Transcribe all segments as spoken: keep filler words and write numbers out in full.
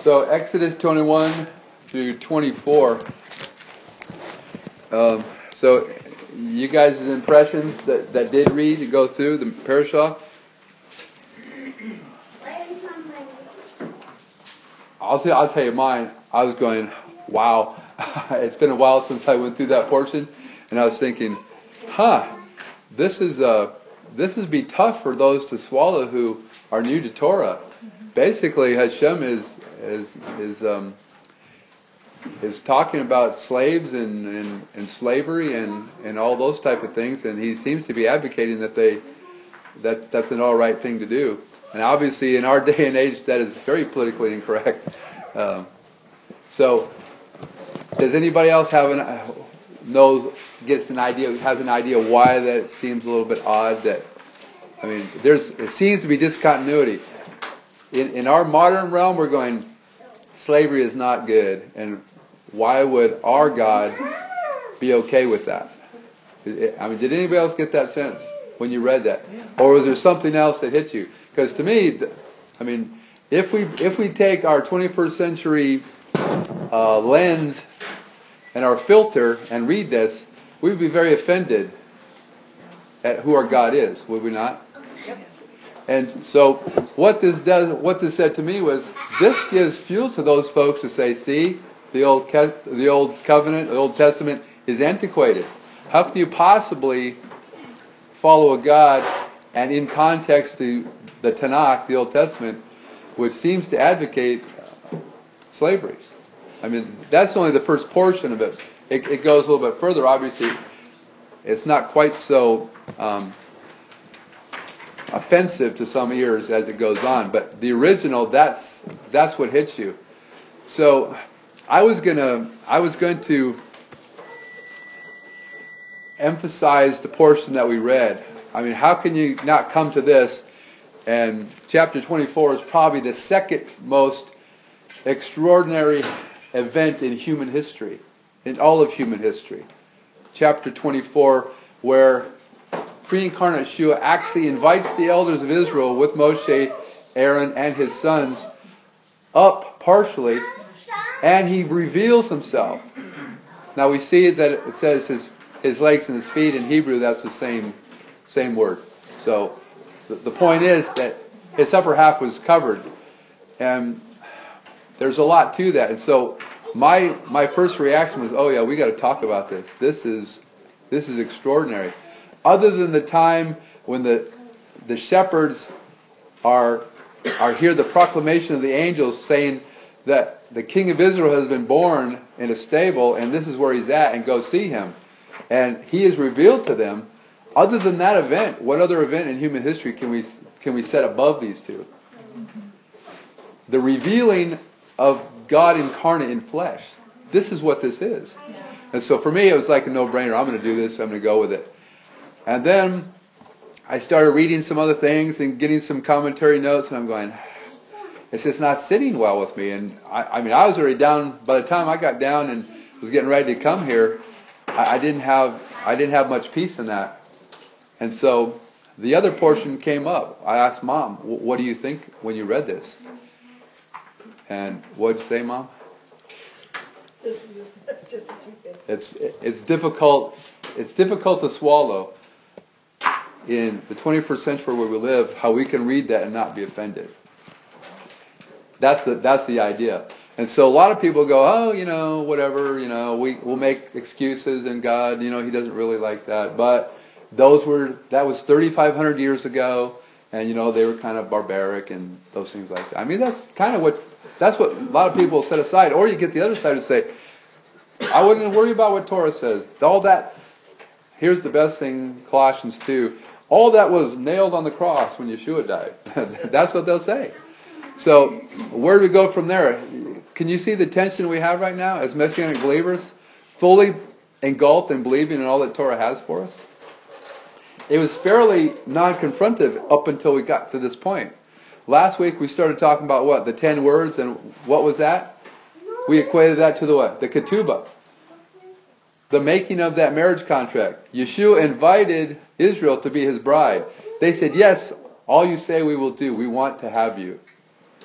So Exodus twenty-one through twenty-four. Um, so you guys' impressions that, that did read and go through the parashah? I'll tell, I'll tell you mine. I was going, wow. It's been a while since I went through that portion, and I was thinking, huh, this is uh, this would be tough for those to swallow who are new to Torah. Basically, Hashem is is is um, is talking about slaves and, and, and slavery and, and all those type of things, and he seems to be advocating that they that that's an all right thing to do. And obviously, in our day and age, that is very politically incorrect. Um, so, does anybody else have an uh, knows gets an idea has an idea why that seems a little bit odd? That I mean, there's it seems to be discontinuity. In in our modern realm, we're going, slavery is not good, and why would our God be okay with that? I mean, did anybody else get that sense when you read that, or was there something else that hit you? Because to me, I mean, if we if we take our twenty-first century uh, lens and our filter and read this, we would be very offended at who our God is, would we not? And so what this does, what this said to me was, this gives fuel to those folks to say, see, the old the old covenant, the Old Testament is antiquated. How can you possibly follow a God, and in context to the Tanakh, the Old Testament, which seems to advocate slavery? I mean, that's only the first portion of it. It, it goes a little bit further. Obviously, it's not quite so um, offensive to some ears as it goes on, but the original, that's that's what hits you. So I was gonna I was going to emphasize the portion that we read. I mean, how can you not come to this? And chapter twenty-four is probably the second most extraordinary event in human history, in all of human history. Chapter twenty-four, where pre-incarnate Yeshua actually invites the elders of Israel with Moshe, Aaron, and his sons up partially, and he reveals himself. Now we see that it says his his legs and his feet in Hebrew. That's the same same word. So the, the point is that his upper half was covered, and there's a lot to that. And so my my first reaction was, oh yeah, we got to talk about this. This is this is extraordinary. Other than the time when the the shepherds are are hear the proclamation of the angels saying that the King of Israel has been born in a stable, and this is where he's at, and go see him, and he is revealed to them. Other than that event, what other event in human history can we can we set above these two? The revealing of God incarnate in flesh. This is what this is. And so for me, it was like a no-brainer. I'm going to do this. I'm going to go with it. And then I started reading some other things and getting some commentary notes, and I'm going, it's just not sitting well with me. And I, I mean, I was already down. By the time I got down and was getting ready to come here, I, I didn't have I didn't have much peace in that. And so the other portion came up. I asked Mom, what do you think when you read this? And what did you say, Mom? Just, just what you said. It's it's difficult. It's difficult to swallow in the twenty-first century where we live, how we can read that and not be offended. That's the that's the idea. And so a lot of people go, oh, you know, whatever, you know, we we'll make excuses, and God, you know, He doesn't really like that. But those were that was thirty-five hundred years ago, and you know they were kind of barbaric and those things like that. I mean, that's kind of what that's what a lot of people set aside. Or you get the other side to say, I wouldn't worry about what Torah says. All that. Here's the best thing, Colossians two. All that was nailed on the cross when Yeshua died. That's what they'll say. So where do we go from there? Can you see the tension we have right now as Messianic believers, fully engulfed in believing in all that Torah has for us? It was fairly non-confrontive up until we got to this point. Last week we started talking about what? The ten words, and what was that? We equated that to the what? The ketubah. The making of that marriage contract. Yeshua invited Israel to be his bride. They said, yes, all you say we will do. We want to have you.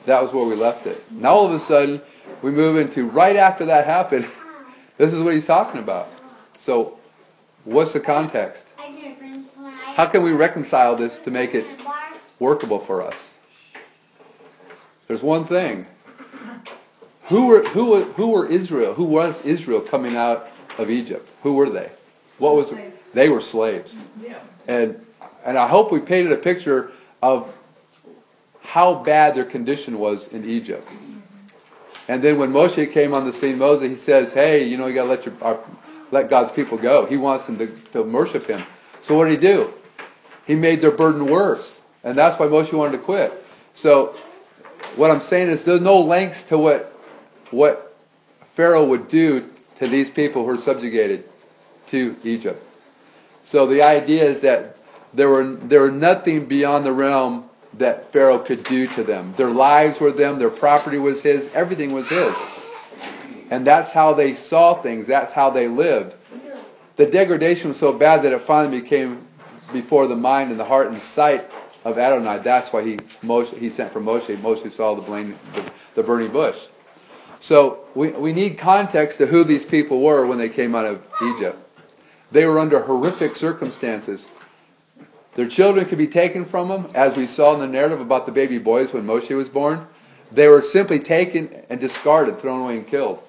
That was where we left it. Now all of a sudden, we move into right after that happened. This is what he's talking about. So, what's the context? How can we reconcile this to make it workable for us? There's one thing. Who were who were, who were Israel? Who was Israel coming out of Egypt? Who were they? What was it? They were slaves. And and I hope we painted a picture of how bad their condition was in Egypt. And then when Moshe came on the scene, Moses, he says, hey, you know, you got to let your our, let God's people go. He wants them to, to worship him. So what did he do? He made their burden worse. And that's why Moshe wanted to quit. So what I'm saying is there's no lengths to what what Pharaoh would do to these people who are subjugated to Egypt. So the idea is that there were there were nothing beyond the realm that Pharaoh could do to them. Their lives were them, their property was his, everything was his. And that's how they saw things, that's how they lived. The degradation was so bad that it finally became before the mind and the heart and sight of Adonai. That's why he Moshe, he sent for Moshe. Moshe saw the, blame, the, the burning bush. So we, we need context to who these people were when they came out of Egypt. They were under horrific circumstances. Their children could be taken from them, as we saw in the narrative about the baby boys when Moshe was born. They were simply taken and discarded, thrown away and killed.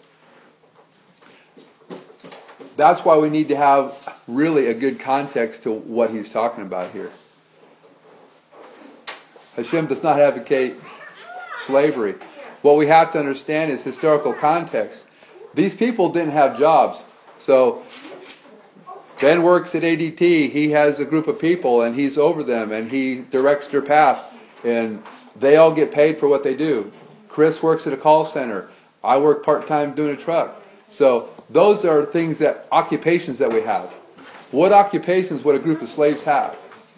That's why we need to have really a good context to what he's talking about here. Hashem does not advocate slavery. What we have to understand is historical context. These people didn't have jobs. So Ben works at A D T. He has a group of people and he's over them and he directs their path. And they all get paid for what they do. Chris works at a call center. I work part-time doing a truck. So those are things that, occupations that we have. What occupations would a group of slaves have?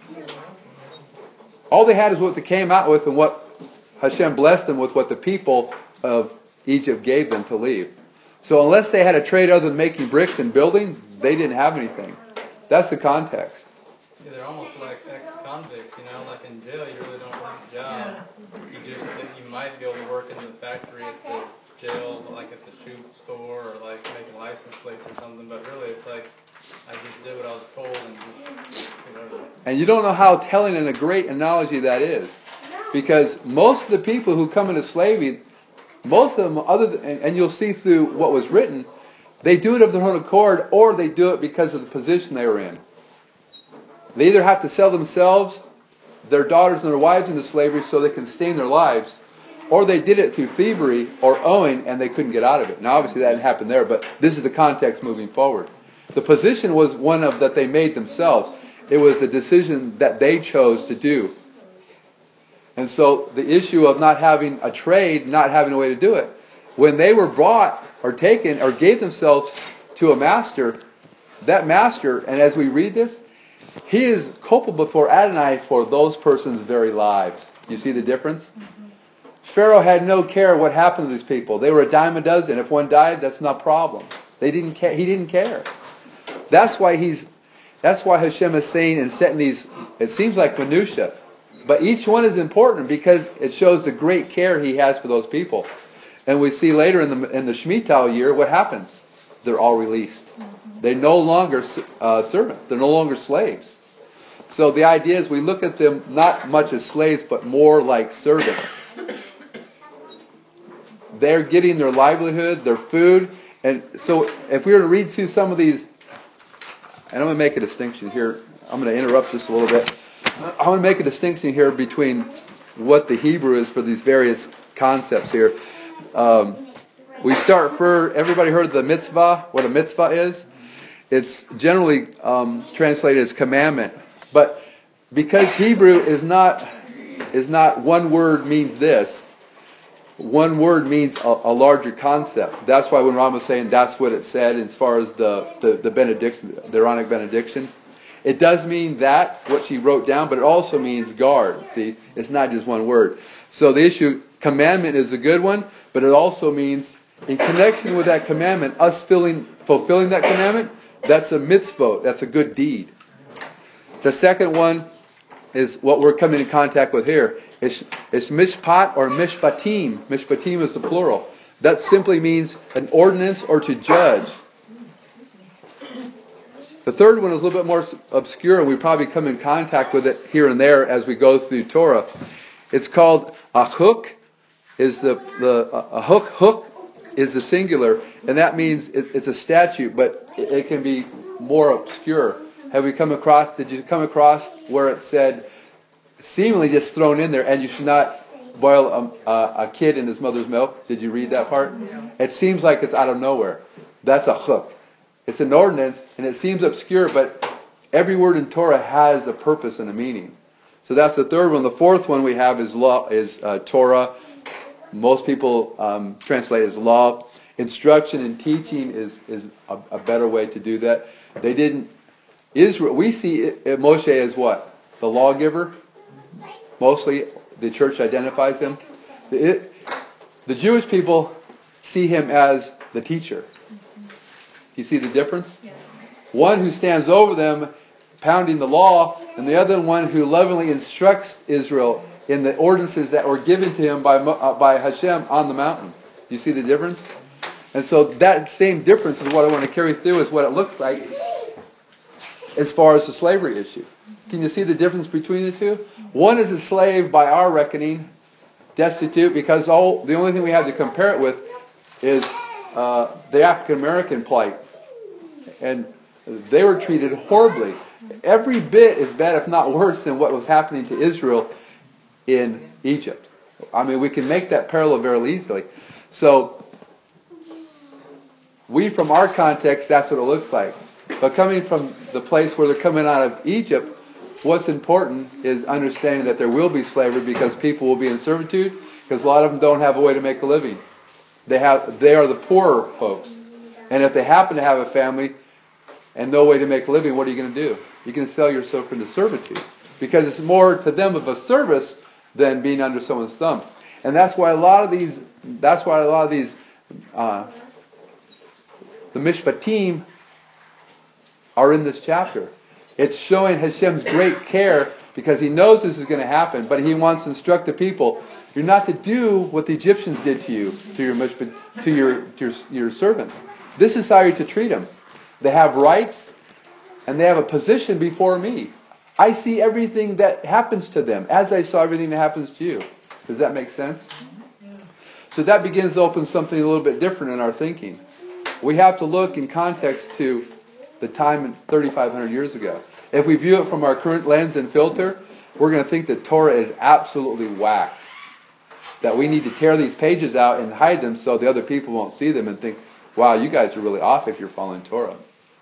All they had is what they came out with and what Hashem blessed them with, what the people of Egypt gave them to leave. So unless they had a trade other than making bricks and building, they didn't have anything. That's the context. Yeah, they're almost like ex-convicts, you know, like in jail you really don't have a job. You just, you might be able to work in the factory at the jail, like at the shoe store, or like making license plates or something, but really it's like, I just did what I was told and just, whatever. And you don't know how telling and a great analogy that is. Because most of the people who come into slavery, most of them, other than, and you'll see through what was written, they do it of their own accord, or they do it because of the position they were in. They either have to sell themselves, their daughters and their wives into slavery so they can sustain their lives, or they did it through thievery or owing and they couldn't get out of it. Now obviously that didn't happen there, but this is the context moving forward. The position was one of that they made themselves. It was a decision that they chose to do. And so the issue of not having a trade, not having a way to do it, when they were brought or taken or gave themselves to a master, that master, and as we read this, he is culpable before Adonai for those persons' very lives. You see the difference? Mm-hmm. Pharaoh had no care what happened to these people. They were a dime a dozen. If one died, that's not a problem. They didn't care. He didn't care. That's why he's. That's why Hashem is saying and setting these. It seems like minutia, but each one is important because it shows the great care he has for those people. And we see later in the in the Shemitah year what happens. They're all released. They're no longer uh, servants. They're no longer slaves. So the idea is we look at them not much as slaves, but more like servants. They're getting their livelihood, their food. And so if we were to read through some of these, and I'm going to make a distinction here. I'm going to interrupt this a little bit. I want to make a distinction here between what the Hebrew is for these various concepts here. Um, we start for, everybody heard of the mitzvah, what a mitzvah is? It's generally um, translated as commandment. But because Hebrew is not is not one word means this, one word means a, a larger concept. That's why when Ram was saying that's what it said as far as the, the, the benediction, the Aaronic benediction, it does mean that, what she wrote down, but it also means guard. See, it's not just one word. So the issue, commandment is a good one, but it also means in connection with that commandment, us filling, fulfilling that commandment, that's a mitzvah, that's a good deed. The second one is what we're coming in contact with here. It's, it's mishpat or mishpatim. Mishpatim is the plural. That simply means an ordinance or to judge. The third one is a little bit more obscure, and we probably come in contact with it here and there as we go through Torah. It's called a hook. Is the the a hook hook is the singular, and that means it, it's a statute, but it, it can be more obscure. Have we come across? Did you come across where it said, seemingly just thrown in there, and you should not boil a, a, a kid in his mother's milk? Did you read that part? It seems like it's out of nowhere. That's a hook. It's an ordinance, and it seems obscure, but every word in Torah has a purpose and a meaning. So that's the third one. The fourth one we have is law, is uh, Torah. Most people um, translate as law. Instruction and teaching is is a, a better way to do that. They didn't. Israel. We see it, it, Moshe as what? The lawgiver. Mostly, the church identifies him. It, the Jewish people see him as the teacher. You see the difference? Yes. One who stands over them, pounding the law, and the other one who lovingly instructs Israel in the ordinances that were given to him by uh, by Hashem on the mountain. Do you see the difference? And so that same difference is what I want to carry through is what it looks like as far as the slavery issue. Can you see the difference between the two? One is a slave by our reckoning, destitute, because all the only thing we have to compare it with is uh, the African American plight. And they were treated horribly. Every bit as bad, if not worse, than what was happening to Israel in Egypt. I mean, we can make that parallel very easily. So, we, from our context, that's what it looks like. But coming from the place where they're coming out of Egypt, what's important is understanding that there will be slavery because people will be in servitude, because a lot of them don't have a way to make a living. They have, they are the poorer folks. And if they happen to have a family and no way to make a living, what are you going to do? You're going to sell yourself into servitude. Because it's more to them of a service than being under someone's thumb. And that's why a lot of these, that's why a lot of these, uh, the Mishpatim are in this chapter. It's showing Hashem's great care because He knows this is going to happen, but He wants to instruct the people. You're not to do what the Egyptians did to you, to your Mishpat, to your, to your, your servants. This is how you're to treat them. They have rights, and they have a position before me. I see everything that happens to them as I saw everything that happens to you. Does that make sense? Yeah. So that begins to open something a little bit different in our thinking. We have to look in context to the time thirty-five hundred years ago. If we view it from our current lens and filter, we're going to think that Torah is absolutely whacked. That we need to tear these pages out and hide them so the other people won't see them and think, wow, you guys are really off if you're following Torah.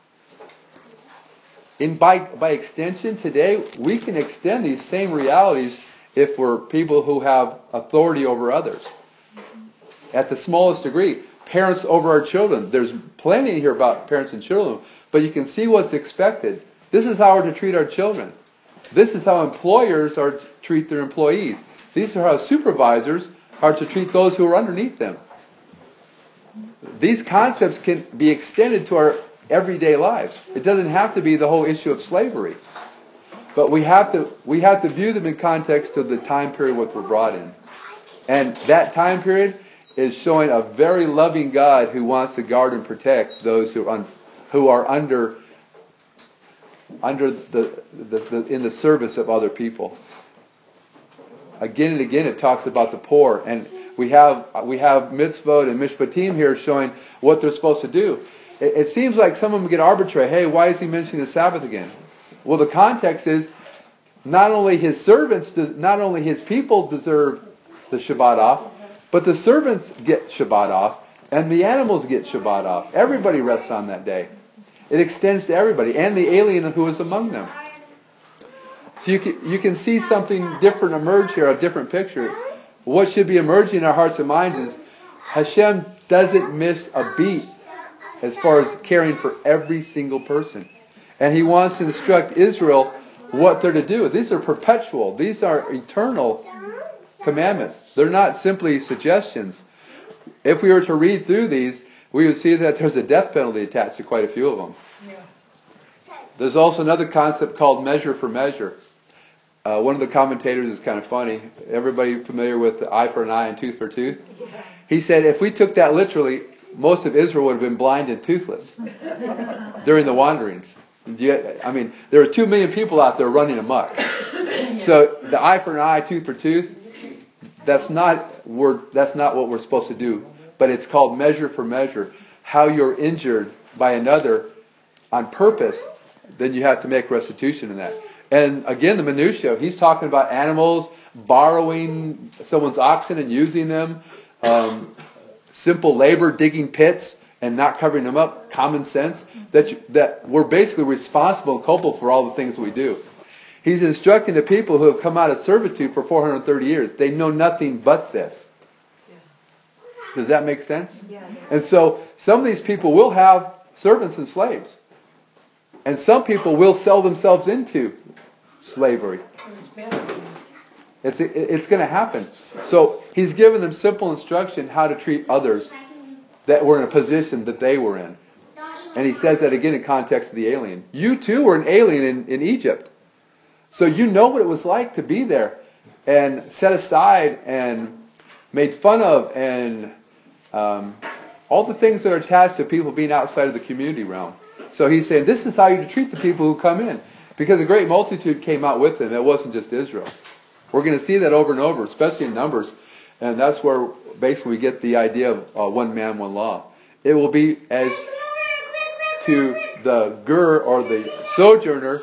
In by, by extension, today, we can extend these same realities if we're people who have authority over others. At the smallest degree, parents over our children. There's plenty here about parents and children, but you can see what's expected. This is how we're to treat our children. This is how employers are to treat their employees. These are how supervisors are to treat those who are underneath them. These concepts can be extended to our everyday lives. It doesn't have to be the whole issue of slavery. But we have to we have to view them in context of the time period what we're brought in. And that time period is showing a very loving God who wants to guard and protect those who are, un, who are under under the, the, the in the service of other people. Again and again it talks about the poor, and we have we have mitzvot and mishpatim here showing what they're supposed to do. It, it seems like some of them get arbitrary. Hey, why is he mentioning the Sabbath again? Well, the context is not only his servants, not only his people deserve the Shabbat off, but the servants get Shabbat off, and the animals get Shabbat off. Everybody rests on that day. It extends to everybody, and the alien who is among them. So you can, you can see something different emerge here, a different picture. What should be emerging in our hearts and minds is Hashem doesn't miss a beat as far as caring for every single person. And He wants to instruct Israel what they're to do. These are perpetual. These are eternal commandments. They're not simply suggestions. If we were to read through these, we would see that there's a death penalty attached to quite a few of them. Yeah. There's also another concept called measure for measure. Uh, one of the commentators is kind of funny. Everybody familiar with the eye for an eye and tooth for tooth? He said if we took that literally, most of Israel would have been blind and toothless during the wanderings. You, I mean, there are two million people out there running amok. So the eye for an eye, tooth for tooth, that's not we're, that's not what we're supposed to do. But it's called measure for measure. How you're injured by another on purpose, then you have to make restitution in that. And again, the minutiae, he's talking about animals, borrowing someone's oxen and using them, um, simple labor, digging pits and not covering them up, common sense, that you, that we're basically responsible and culpable for all the things we do. He's instructing the people who have come out of servitude for four hundred thirty years. They know nothing but this. Does that make sense? Yeah. And so some of these people will have servants and slaves. And some people will sell themselves into slavery. It's, it's going to happen. So he's given them simple instruction how to treat others that were in a position that they were in. And he says that again in context of the alien. You too were an alien in, in Egypt. So you know what it was like to be there and set aside and made fun of and um, all the things that are attached to people being outside of the community realm. So he's saying this is how you treat the people who come in. Because a great multitude came out with them. It wasn't just Israel. We're going to see that over and over, especially in Numbers. And that's where basically we get the idea of uh, one man, one law. It will be as to the ger or the sojourner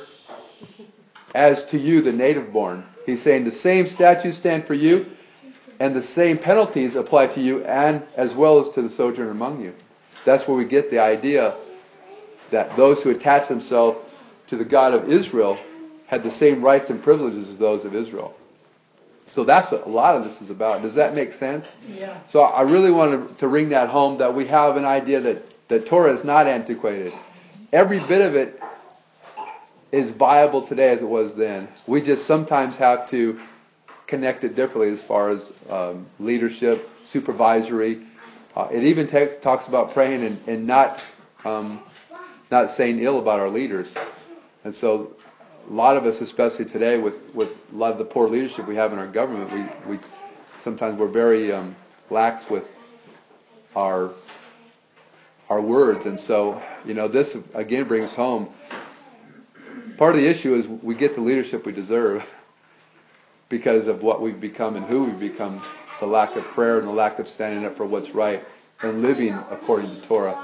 as to you, the native born. He's saying the same statutes stand for you and the same penalties apply to you and as well as to the sojourner among you. That's where we get the idea that those who attach themselves to the God of Israel had the same rights and privileges as those of Israel. So that's what a lot of this is about. Does that make sense? Yeah. So I really wanted to ring that home, that we have an idea that the Torah is not antiquated. Every bit of it is viable today as it was then. We just sometimes have to connect it differently as far as um, leadership, supervisory. Uh, it even takes, talks about praying and, and not um, not saying ill about our leaders. And so a lot of us, especially today with, with a lot of the poor leadership we have in our government, we, we sometimes we're very um, lax with our our words. And so, you know, this again brings home, part of the issue is we get the leadership we deserve because of what we've become and who we've become, the lack of prayer and the lack of standing up for what's right and living according to Torah.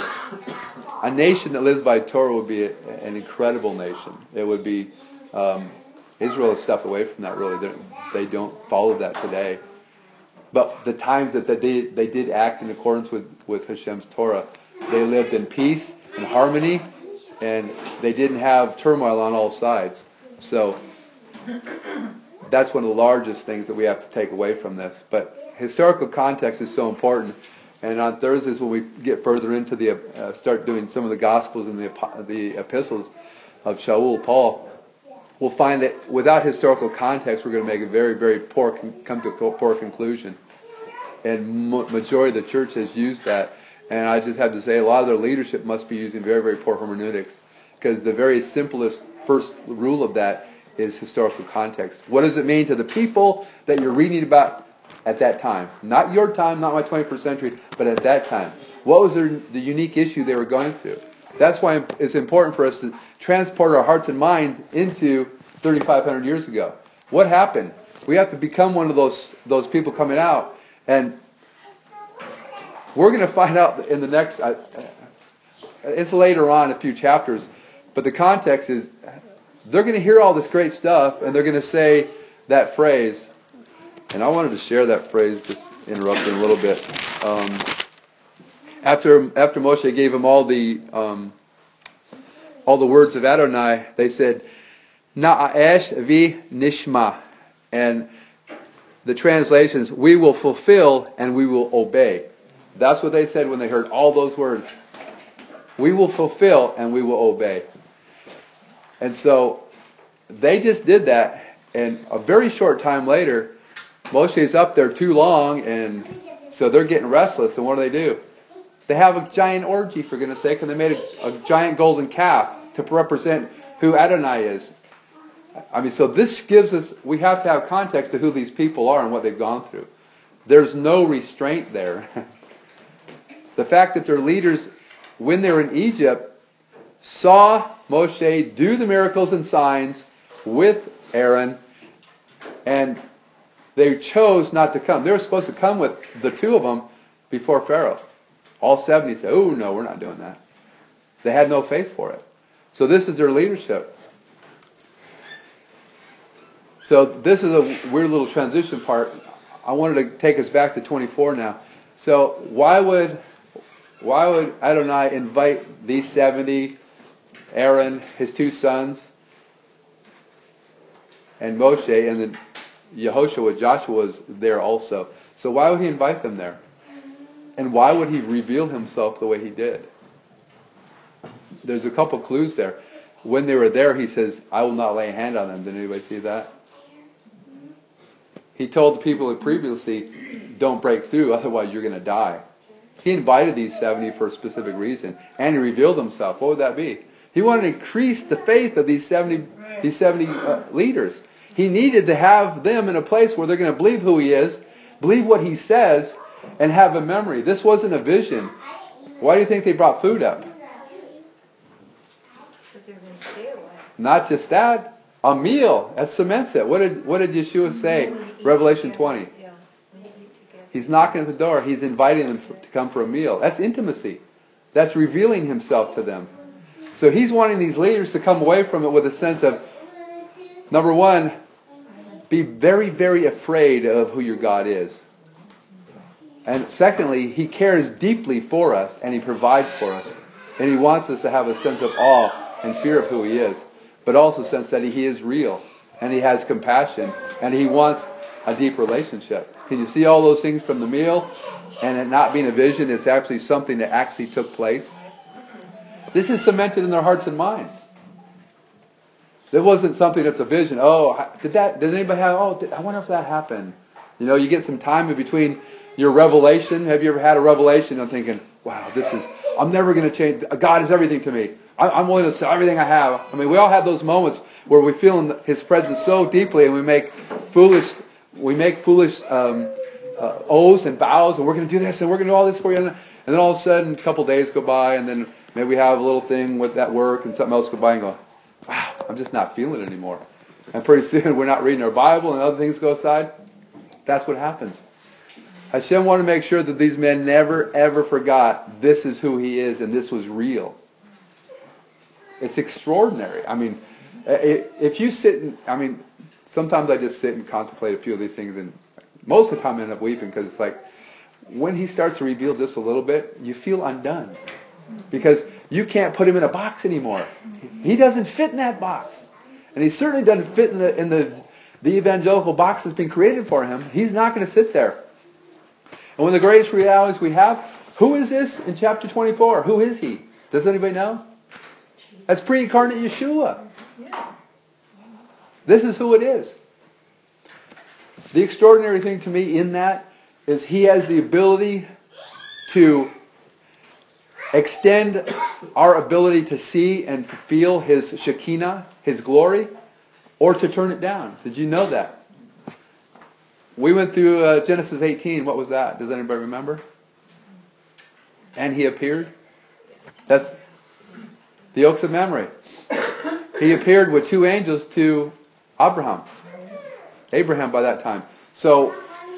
A nation that lives by Torah would be a, an incredible nation. It would be, um, Israel has stepped away from that really. They're, they don't follow that today. But the times that they did, they did act in accordance with, with Hashem's Torah, they lived in peace and harmony, and they didn't have turmoil on all sides. So that's one of the largest things that we have to take away from this. But historical context is so important. And on Thursdays, when we get further into the, uh, start doing some of the Gospels and the, the epistles of Shaul, Paul, we'll find that without historical context, we're going to make a very, very poor, come to a poor conclusion. And mo- majority of the church has used that. And I just have to say, a lot of their leadership must be using very, very poor hermeneutics. Because the very simplest first rule of that is historical context. What does it mean to the people that you're reading about at that time? Not your time, not my twenty-first century, but at that time. What was their, the unique issue they were going through? That's why it's important for us to transport our hearts and minds into thirty-five hundred years ago. What happened? We have to become one of those those people coming out. And we're going to find out in the next, uh, it's later on, a few chapters, but the context is they're going to hear all this great stuff and they're going to say that phrase. And I wanted to share that phrase, just interrupting a little bit. Um, after after Moshe gave them all the um, all the words of Adonai, they said, Na'ash vi nishma. And the translation is, we will fulfill and we will obey. That's what they said when they heard all those words. We will fulfill and we will obey. And so they just did that. And a very short time later, Moshe's up there too long, and so they're getting restless. And what do they do? They have a giant orgy, for goodness sake, and they made a, a giant golden calf to represent who Adonai is. I mean, so this gives us, we have to have context to who these people are and what they've gone through. There's no restraint there. The fact that their leaders, when they were in Egypt, saw Moshe do the miracles and signs with Aaron, and they chose not to come. They were supposed to come with the two of them before Pharaoh. All seventy said, oh no, we're not doing that. They had no faith for it. So this is their leadership. So this is a weird little transition part. I wanted to take us back to twenty-four now. So why would why would Adonai invite these seventy, Aaron, his two sons, and Moshe, and then Yehoshua, Joshua was there also. So why would he invite them there? And why would he reveal himself the way he did? There's a couple clues there. When they were there, he says, I will not lay a hand on them. Did anybody see that? He told the people previously, don't break through, otherwise you're going to die. He invited these seventy for a specific reason, and he revealed himself. What would that be? He wanted to increase the faith of these seventy, these seventy uh, leaders. He needed to have them in a place where they're going to believe who he is, believe what he says, and have a memory. This wasn't a vision. Why do you think they brought food up? Because they're going to stay away. Not just that, a meal. That cements it. What did what did Yeshua say? Revelation twenty. Yeah. When you eat together. He's knocking at the door. He's inviting them to come for a meal. That's intimacy. That's revealing himself to them. So he's wanting these leaders to come away from it with a sense of, number one, be very, very afraid of who your God is. And secondly, he cares deeply for us, and he provides for us. And he wants us to have a sense of awe and fear of who he is, but also a sense that he is real, and he has compassion, and he wants a deep relationship. Can you see all those things from the meal? And it not being a vision, it's actually something that actually took place. This is cemented in their hearts and minds. It wasn't something that's a vision. Oh, did that? Did anybody have? Oh, did, I wonder if that happened. You know, you get some time in between your revelation. Have you ever had a revelation? I'm thinking, wow, this is. I'm never going to change. God is everything to me. I, I'm willing to sell everything I have. I mean, we all have those moments where we feel in His presence so deeply, and we make foolish. We make foolish um, uh, oaths and vows, and we're going to do this, and we're going to do all this for you. And then all of a sudden, a couple days go by, and then maybe we have a little thing with that work, and something else go by, and go, wow, I'm just not feeling it anymore. And pretty soon we're not reading our Bible and other things go aside. That's what happens. Hashem wanted to make sure that these men never, ever forgot this is who he is and this was real. It's extraordinary. I mean, if you sit and, I mean, sometimes I just sit and contemplate a few of these things, and most of the time I end up weeping because it's like, when he starts to reveal just a little bit, you feel undone. Because you can't put him in a box anymore. He doesn't fit in that box. And he certainly doesn't fit in the in the, the evangelical box that's been created for him. He's not going to sit there. And one of the greatest realities we have, who is this in chapter twenty-four? Who is he? Does anybody know? That's pre-incarnate Yeshua. This is who it is. The extraordinary thing to me in that is he has the ability to extend our ability to see and feel his Shekinah, his glory, or to turn it down. Did you know that? We went through uh, Genesis eighteen. What was that? Does anybody remember? And he appeared. That's the Oaks of Mamre. He appeared with two angels to Abraham. Abraham by that time. So,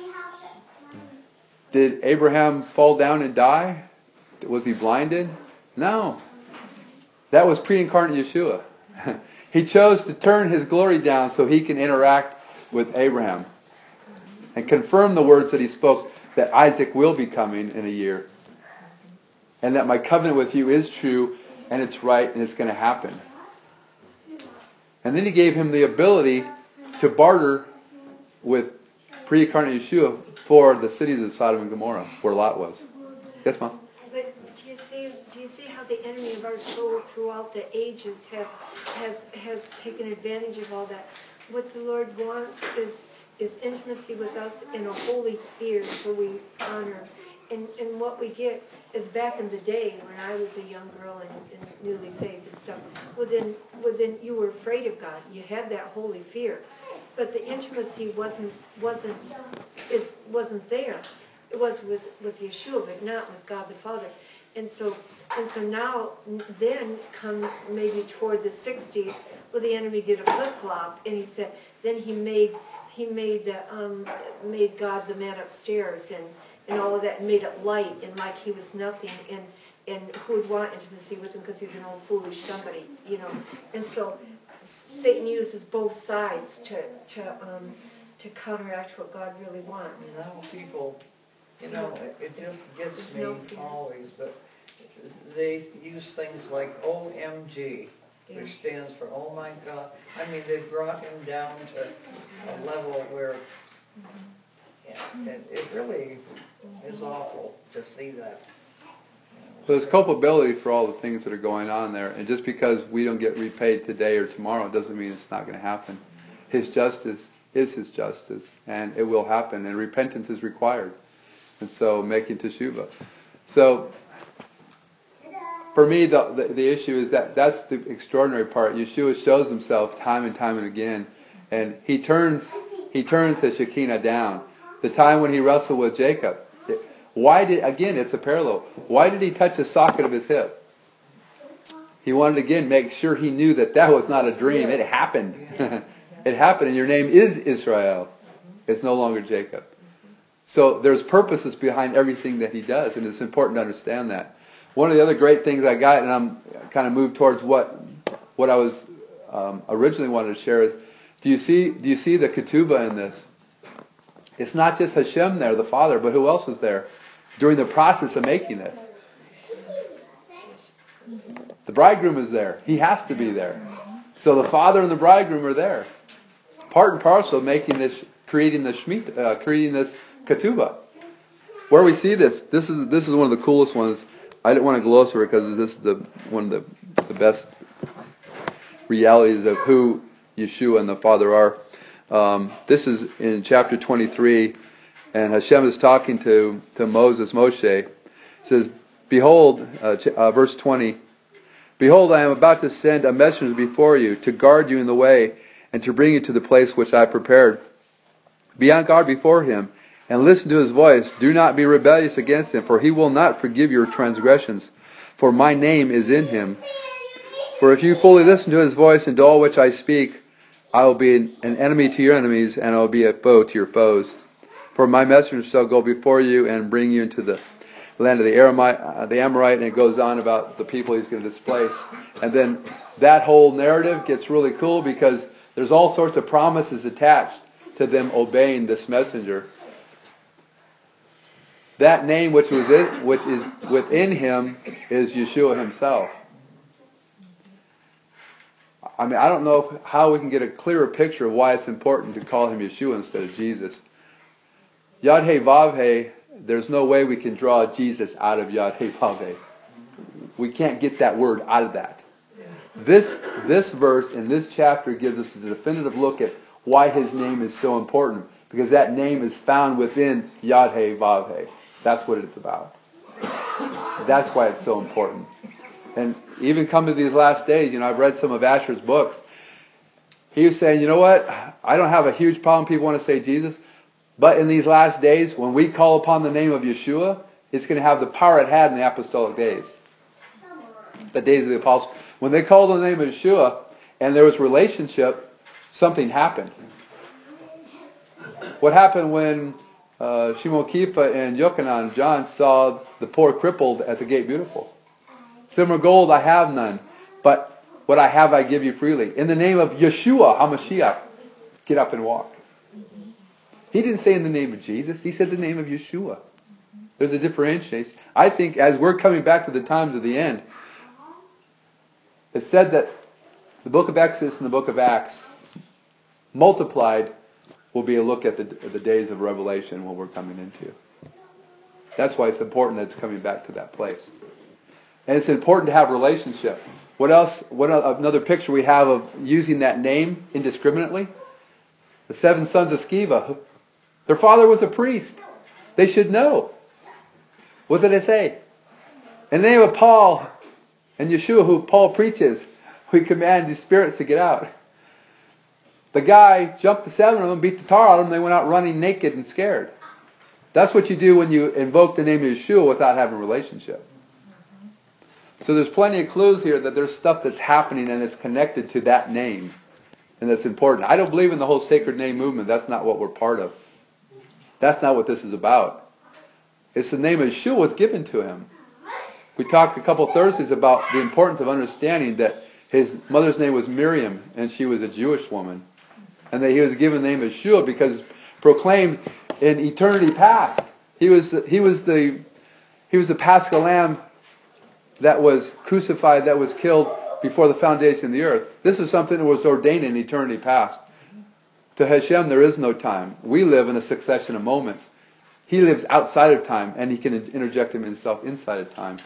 did Abraham fall down and die? Was he blinded? No. That was pre-incarnate Yeshua. He chose to turn his glory down so he can interact with Abraham and confirm the words that he spoke, that Isaac will be coming in a year, and that my covenant with you is true and it's right and it's going to happen. And then he gave him the ability to barter with pre-incarnate Yeshua for the cities of Sodom and Gomorrah, where Lot was. Yes, Mom? But do you see? Do you see how the enemy of our soul throughout the ages have has has taken advantage of all that? What the Lord wants is is intimacy with us in a holy fear, so we honor And, and what we get is back in the day when I was a young girl and, and newly saved and stuff, well then, well then you were afraid of God. You had that holy fear. But the intimacy wasn't, wasn't, is, wasn't there. It was with, with Yeshua, but not with God the Father. And so, and so now, then come maybe toward the sixties, well the enemy did a flip-flop and he said, then he made, he made the, um, made God the man upstairs and, and all of that, and made it light and like he was nothing, and and who would want intimacy with him because he's an old foolish somebody, you know. And so Satan uses both sides to to um, to counteract what God really wants. And now people, you know, it, it just gets me no fear. always, but they use things like O M G, Yeah. which stands for Oh My God. I mean, they brought him down to a level where, yeah, it, it really is awful to see that. So there's culpability for all the things that are going on there, and just because we don't get repaid today or tomorrow doesn't mean it's not going to happen. His justice is His justice, and it will happen, and repentance is required. And so making teshuvah. So for me, the, the the issue is that that's the extraordinary part. Yeshua shows Himself time and time and again, and He turns He turns His Shekinah down. The time when He wrestled with Jacob. Why did, again, it's a parallel. Why did He touch the socket of his hip? He wanted to, again, make sure he knew that that was not a dream. It happened. It happened, and your name is Israel. It's no longer Jacob. So there's purposes behind everything that He does, and it's important to understand that. One of the other great things I got, and I'm kind of moved towards what what I was um, originally wanted to share, is, do you see do you see the ketubah in this? It's not just Hashem there, the Father, but who else was there during the process of making this? The bridegroom is there. He has to be there. So the Father and the bridegroom are there, part and parcel of making this, creating the Shemitah, uh, creating this ketubah. Where we see this, this is this is one of the coolest ones. I didn't want to gloss over it because this is the one of the the best realities of who Yeshua and the Father are. Um, this is in chapter twenty-three, and Hashem is talking to, to Moses, Moshe. It says, Behold, uh, ch- uh, verse twenty, Behold, I am about to send a messenger before you to guard you in the way and to bring you to the place which I prepared. Be on guard before him and listen to his voice. Do not be rebellious against him, for he will not forgive your transgressions, for my name is in him. For if you fully listen to his voice and do all which I speak, I will be an, an enemy to your enemies, and I will be a foe to your foes. For my messenger shall go before you and bring you into the land of the Aramite, uh, the Amorite, and it goes on about the people he's going to displace. And then that whole narrative gets really cool because there's all sorts of promises attached to them obeying this messenger. That name which was in, which is within him is Yeshua himself. I mean, I don't know how we can get a clearer picture of why it's important to call him Yeshua instead of Jesus. Yad He Vav He, there's no way we can draw Jesus out of Yad He Vav He. We can't get that word out of that. This this verse in this chapter gives us a definitive look at why his name is so important, because that name is found within Yad He Vav He. That's what it's about. That's why it's so important. And even come to these last days, you know, I've read some of Asher's books. He was saying, you know what? I don't have a huge problem people want to say Jesus, but in these last days, when we call upon the name of Yeshua, it's going to have the power it had in the apostolic days. The days of the apostles. When they called on the name of Yeshua, and there was relationship, something happened. What happened when uh, Shimon Kifa and Yochanan, John, saw the poor crippled at the gate beautiful? Silver and gold I have none, but what I have I give you freely. In the name of Yeshua HaMashiach, get up and walk. He didn't say in the name of Jesus. He said the name of Yeshua. There's a differentiation. I think as we're coming back to the times of the end, it's said that the book of Exodus and the book of Acts multiplied will be a look at the, the days of Revelation when we're coming into. That's why it's important that it's coming back to that place. And it's important to have a relationship. What else? What another picture we have of using that name indiscriminately? The seven sons of Sceva. Their father was a priest. They should know. What did it say? In the name of Paul and Yeshua, who Paul preaches, we command these spirits to get out. The guy jumped the seven of them, beat the tar out of them, they went out running naked and scared. That's what you do when you invoke the name of Yeshua without having a relationship. So there's plenty of clues here that there's stuff that's happening and it's connected to that name. And that's important. I don't believe in the whole sacred name movement. That's not what we're part of. That's not what this is about. It's the name of Yeshua was given to him. We talked a couple Thursdays about the importance of understanding that his mother's name was Miriam and she was a Jewish woman. And that he was given the name of Yeshua because proclaimed in eternity past. He was he was the he was the Paschal Lamb that was crucified, that was killed before the foundation of the earth. This is something that was ordained in eternity past. To Hashem there is no time. We live in a succession of moments. He lives outside of time and he can interject himself inside of time.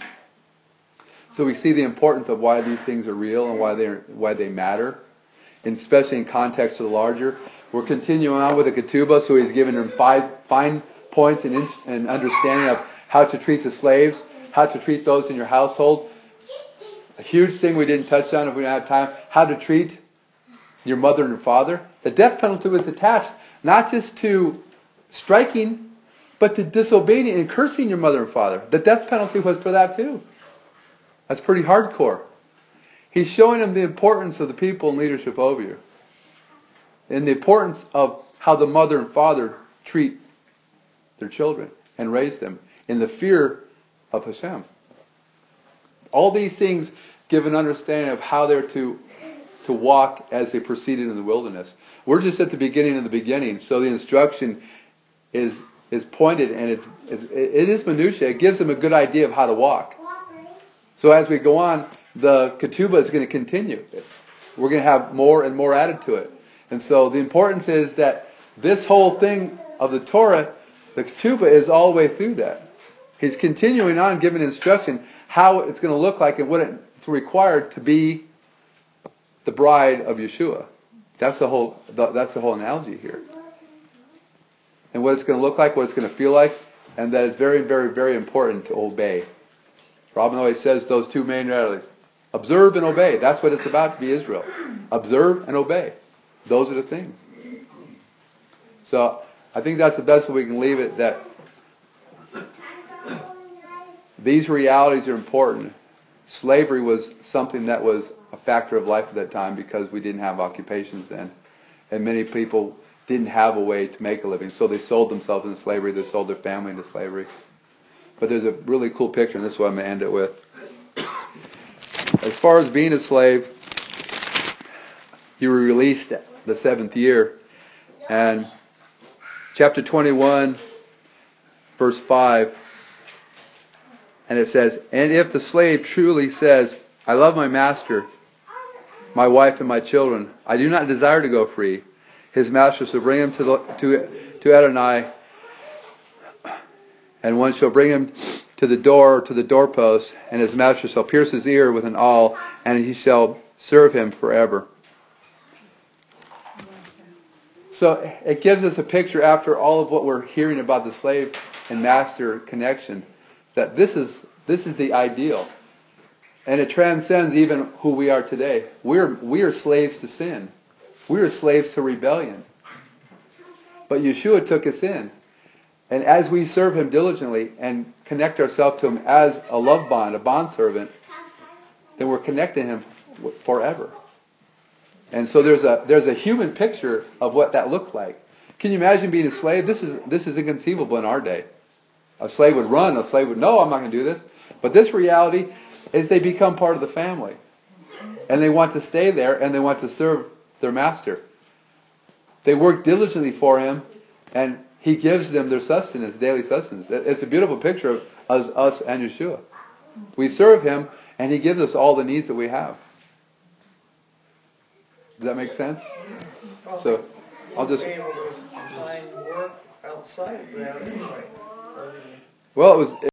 So we see the importance of why these things are real and why they why they matter, and especially in context to the larger. We're continuing on with the ketubah, so he's given them five fine points and, and understanding of how to treat the slaves, how to treat those in your household. A huge thing we didn't touch on if we don't have time, how to treat your mother and your father. The death penalty was attached not just to striking, but to disobeying and cursing your mother and father. The death penalty was for that too. That's pretty hardcore. He's showing them the importance of the people in leadership over you. And the importance of how the mother and father treat their children and raise them in the fear of Hashem. All these things give an understanding of how they're to, to walk as they proceeded in the wilderness. We're just at the beginning of the beginning, so the instruction is is pointed and it's, it's it is minutiae. It gives them a good idea of how to walk. So as we go on, the ketubah is going to continue. We're going to have more and more added to it. And so the importance is that this whole thing of the Torah, the ketubah is all the way through that. He's continuing on giving instruction how it's going to look like and what it's required to be the bride of Yeshua. That's the whole that's the whole analogy here. And what it's going to look like, what it's going to feel like, and that it's very, very, very important to obey. Robin always says those two main realities. Observe and obey. That's what it's about to be Israel. Observe and obey. Those are the things. So I think that's the best way we can leave it, that these realities are important. Slavery was something that was a factor of life at that time because we didn't have occupations then. And many people didn't have a way to make a living. So they sold themselves into slavery. They sold their family into slavery. But there's a really cool picture, and this is what I'm going to end it with. As far as being a slave, you were released the seventh year. And chapter twenty-one, verse five, and it says, "And if the slave truly says, 'I love my master, my wife and my children, I do not desire to go free,' his master shall bring him to the, to to Adonai, and one shall bring him to the door, or to the doorpost, and his master shall pierce his ear with an awl, and he shall serve him forever." So it gives us a picture after all of what we're hearing about the slave and master connection, that this is this is the ideal. And it transcends even who we are today. We're we are slaves to sin. We are slaves to rebellion. But Yeshua took us in. And as we serve him diligently and connect ourselves to him as a love bond, a bondservant, then we're connecting him forever. And so there's a there's a human picture of what that looks like. Can you imagine being a slave? This is this is inconceivable in our day. A slave would run, a slave would, no, I'm not going to do this. But this reality is they become part of the family. And they want to stay there and they want to serve their master. They work diligently for him and he gives them their sustenance, daily sustenance. It's a beautiful picture of us, us and Yeshua. We serve him and he gives us all the needs that we have. Does that make sense? So, I'll just... Be able to find work outside of that anyway. Well, it was...